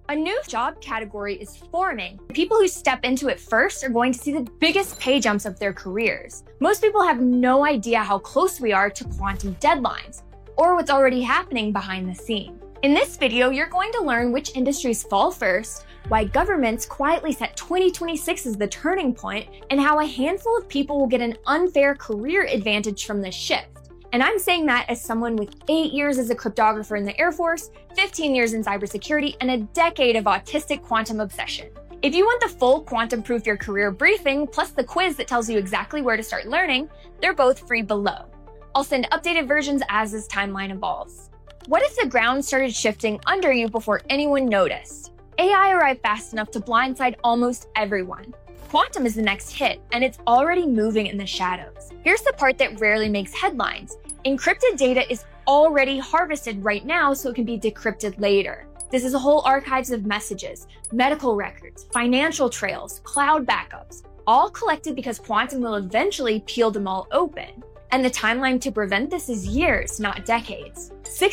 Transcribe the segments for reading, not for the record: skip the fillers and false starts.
A new job category is forming. The people who step into it first are going to see the biggest pay jumps of their careers. Most people have no idea how close we are to quantum deadlines, or what's already happening behind the scene. In this video, you're going to learn which industries fall first, why governments quietly set 2026 as the turning point, and how a handful of people will get an unfair career advantage from this shift. And I'm saying that as someone with 8 years as a cryptographer in the Air Force, 15 years in cybersecurity, and a decade of autistic quantum obsession. If you want the full Quantum Proof Your Career briefing, plus the quiz that tells you exactly where to start learning, they're both free below. I'll send updated versions as this timeline evolves. What if the ground started shifting under you before anyone noticed? AI arrived fast enough to blindside almost everyone. Quantum is the next hit, and it's already moving in the shadows. Here's the part that rarely makes headlines. Encrypted data is already harvested right now so it can be decrypted later. This is a whole archives of messages, medical records, financial trails, cloud backups, all collected because quantum will eventually peel them all open. And the timeline to prevent this is years, not decades.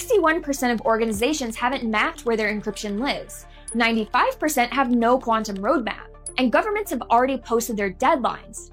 61% of organizations haven't mapped where their encryption lives. 95% have no quantum roadmap. And governments have already posted their deadlines,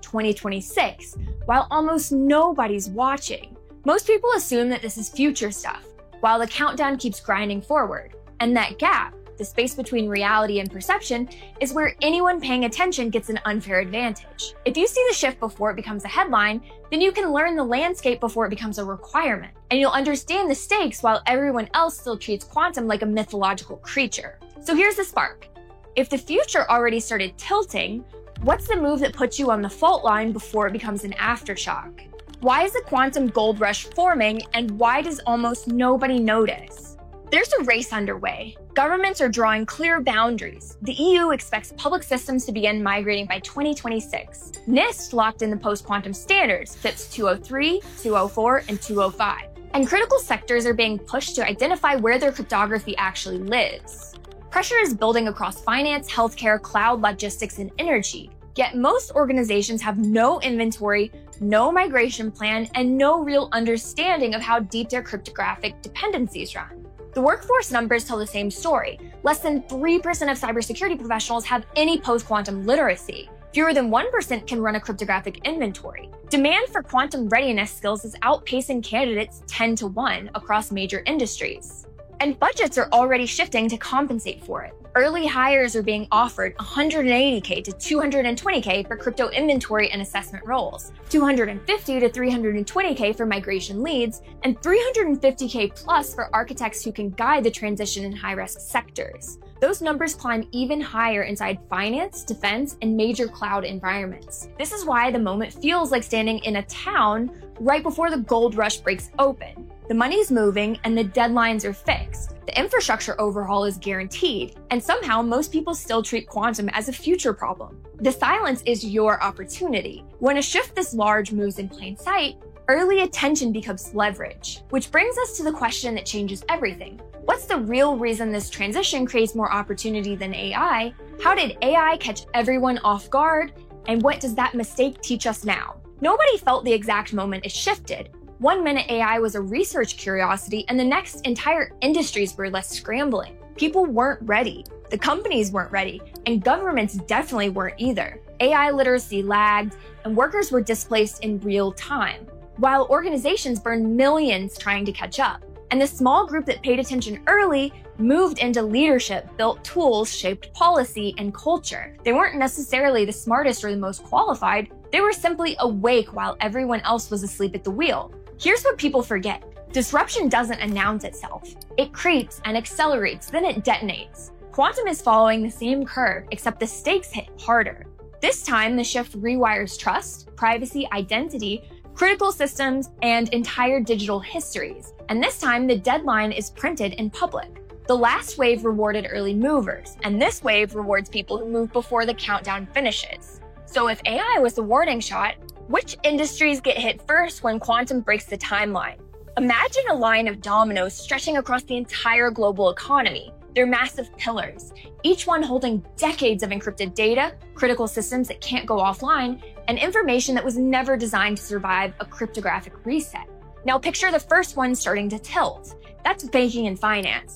2026, while almost nobody's watching. Most people assume that this is future stuff, while the countdown keeps grinding forward. And that gap, the space between reality and perception, is where anyone paying attention gets an unfair advantage. If you see the shift before it becomes a headline, then you can learn the landscape before it becomes a requirement. And you'll understand the stakes while everyone else still treats quantum like a mythological creature. So here's the spark. If the future already started tilting, what's the move that puts you on the fault line before it becomes an aftershock? Why is the quantum gold rush forming, and why does almost nobody notice? There's a race underway. Governments are drawing clear boundaries. The EU expects public systems to begin migrating by 2026. NIST locked in the post-quantum standards, FIPS 203, 204, and 205. And critical sectors are being pushed to identify where their cryptography actually lives. Pressure is building across finance, healthcare, cloud, logistics, and energy. Yet most organizations have no inventory, no migration plan, and no real understanding of how deep their cryptographic dependencies run. The workforce numbers tell the same story. Less than 3% of cybersecurity professionals have any post-quantum literacy. Fewer than 1% can run a cryptographic inventory. Demand for quantum readiness skills is outpacing candidates 10 to 1 across major industries. And budgets are already shifting to compensate for it. Early hires are being offered $180K to $220K for crypto inventory and assessment roles, $250 to $320K for migration leads, and $350K plus for architects who can guide the transition in high-risk sectors. Those numbers climb even higher inside finance, defense, and major cloud environments. This is why the moment feels like standing in a town right before the gold rush breaks open. The money's moving and the deadlines are fixed. The infrastructure overhaul is guaranteed, and somehow most people still treat quantum as a future problem. The silence is your opportunity. When a shift this large moves in plain sight, early attention becomes leverage. Which brings us to the question that changes everything. What's the real reason this transition creates more opportunity than AI? How did AI catch everyone off guard? And what does that mistake teach us now? Nobody felt the exact moment it shifted. 1 minute AI was a research curiosity, and the next entire industries were left scrambling. People weren't ready. The companies weren't ready, and governments definitely weren't either. AI literacy lagged, and workers were displaced in real time, while organizations burned millions trying to catch up. And the small group that paid attention early moved into leadership, built tools, shaped policy and culture. They weren't necessarily the smartest or the most qualified. They were simply awake while everyone else was asleep at the wheel. Here's what people forget. Disruption doesn't announce itself. It creeps and accelerates, then it detonates. Quantum is following the same curve, except the stakes hit harder. This time, the shift rewires trust, privacy, identity, critical systems, and entire digital histories. And this time, the deadline is printed in public. The last wave rewarded early movers, and this wave rewards people who move before the countdown finishes. So if AI was the warning shot, which industries get hit first when quantum breaks the timeline? Imagine a line of dominoes stretching across the entire global economy. They're massive pillars, each one holding decades of encrypted data, critical systems that can't go offline, and information that was never designed to survive a cryptographic reset. Now picture the first one starting to tilt. That's banking and finance.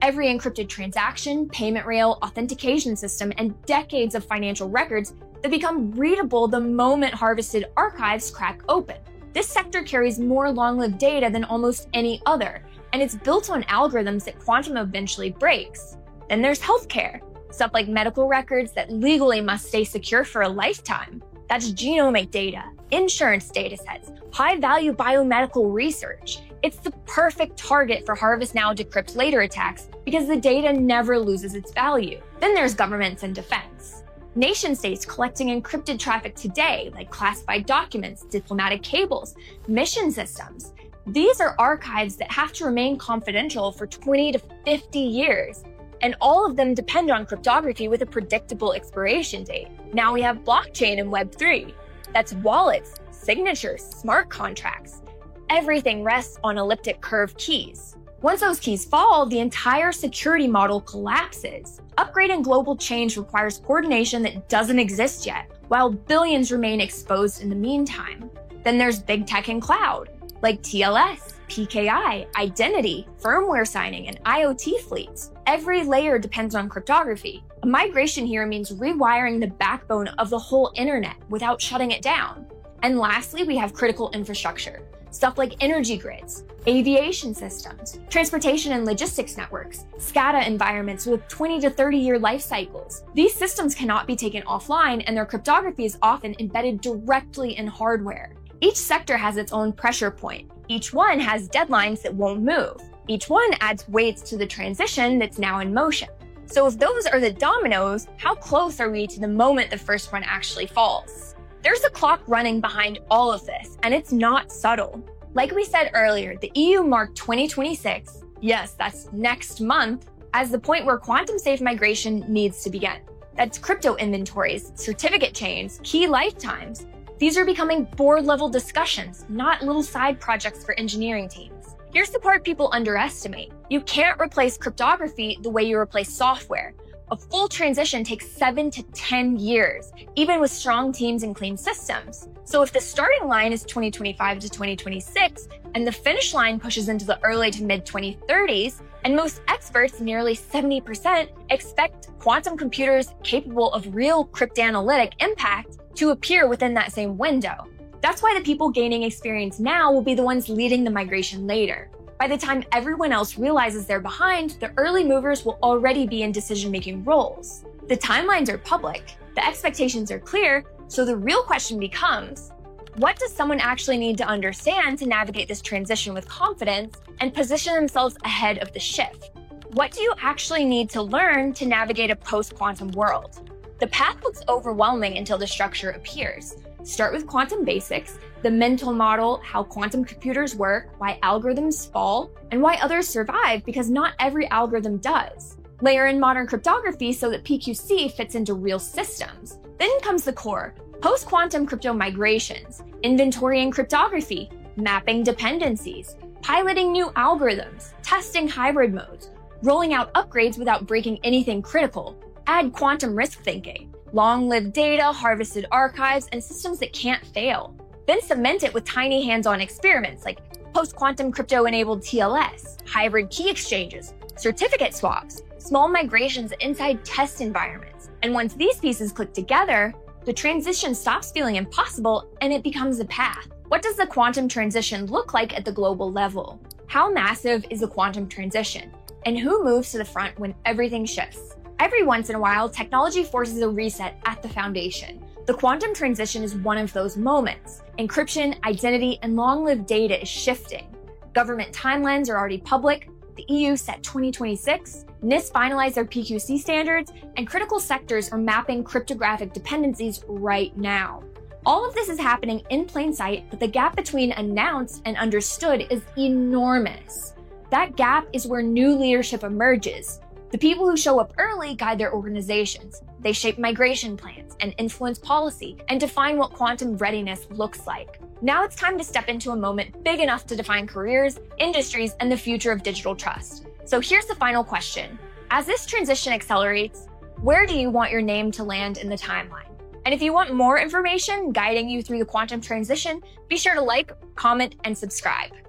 Every encrypted transaction, payment rail, authentication system, and decades of financial records that become readable the moment harvested archives crack open. This sector carries more long-lived data than almost any other, and it's built on algorithms that quantum eventually breaks. Then there's healthcare, stuff like medical records that legally must stay secure for a lifetime. That's genomic data, insurance datasets, high-value biomedical research. It's the perfect target for Harvest Now Decrypt Later attacks because the data never loses its value. Then there's governments and defense. Nation-states collecting encrypted traffic today, like classified documents, diplomatic cables, mission systems. These are archives that have to remain confidential for 20 to 50 years. And all of them depend on cryptography with a predictable expiration date. Now we have blockchain and Web3. That's wallets, signatures, smart contracts. Everything rests on elliptic curve keys. Once those keys fall, the entire security model collapses. Upgrading global change requires coordination that doesn't exist yet, while billions remain exposed in the meantime. Then there's big tech and cloud, like TLS, PKI, identity, firmware signing, and IoT fleets. Every layer depends on cryptography. A migration here means rewiring the backbone of the whole internet without shutting it down. And lastly, we have critical infrastructure. Stuff like energy grids, aviation systems, transportation and logistics networks, SCADA environments with 20 to 30-year life cycles. These systems cannot be taken offline, and their cryptography is often embedded directly in hardware. Each sector has its own pressure point. Each one has deadlines that won't move. Each one adds weights to the transition that's now in motion. So if those are the dominoes, how close are we to the moment the first one actually falls? There's a clock running behind all of this, and it's not subtle. Like we said earlier, the EU marked 2026, yes, that's next month, as the point where quantum-safe migration needs to begin. That's crypto inventories, certificate chains, key lifetimes. These are becoming board-level discussions, not little side projects for engineering teams. Here's the part people underestimate. You can't replace cryptography the way you replace software. A full transition takes 7 to 10 years, even with strong teams and clean systems. So if the starting line is 2025 to 2026, and the finish line pushes into the early to mid-2030s, and most experts, nearly 70%, expect quantum computers capable of real cryptanalytic impact to appear within that same window. That's why the people gaining experience now will be the ones leading the migration later. By the time everyone else realizes they're behind, the early movers will already be in decision-making roles. The timelines are public, the expectations are clear, so the real question becomes, what does someone actually need to understand to navigate this transition with confidence and position themselves ahead of the shift? What do you actually need to learn to navigate a post-quantum world? The path looks overwhelming until the structure appears. Start with quantum basics, the mental model, how quantum computers work, why algorithms fall, and why others survive because not every algorithm does. Layer in modern cryptography so that PQC fits into real systems. Then comes the core, post-quantum crypto migrations, inventorying cryptography, mapping dependencies, piloting new algorithms, testing hybrid modes, rolling out upgrades without breaking anything critical, add quantum risk thinking, long-lived data, harvested archives, and systems that can't fail. Then cement it with tiny hands-on experiments like post-quantum crypto-enabled TLS, hybrid key exchanges, certificate swaps, small migrations inside test environments. And once these pieces click together, the transition stops feeling impossible and it becomes a path. What does the quantum transition look like at the global level? How massive is the quantum transition? And who moves to the front when everything shifts? Every once in a while, technology forces a reset at the foundation. The quantum transition is one of those moments. Encryption, identity, and long-lived data is shifting. Government timelines are already public, the EU set 2026, NIST finalized their PQC standards, and critical sectors are mapping cryptographic dependencies right now. All of this is happening in plain sight, but the gap between announced and understood is enormous. That gap is where new leadership emerges. The people who show up early guide their organizations. They shape migration plans and influence policy and define what quantum readiness looks like. Now it's time to step into a moment big enough to define careers, industries, and the future of digital trust. So here's the final question. As this transition accelerates, where do you want your name to land in the timeline? And if you want more information guiding you through the quantum transition, be sure to like, comment, and subscribe.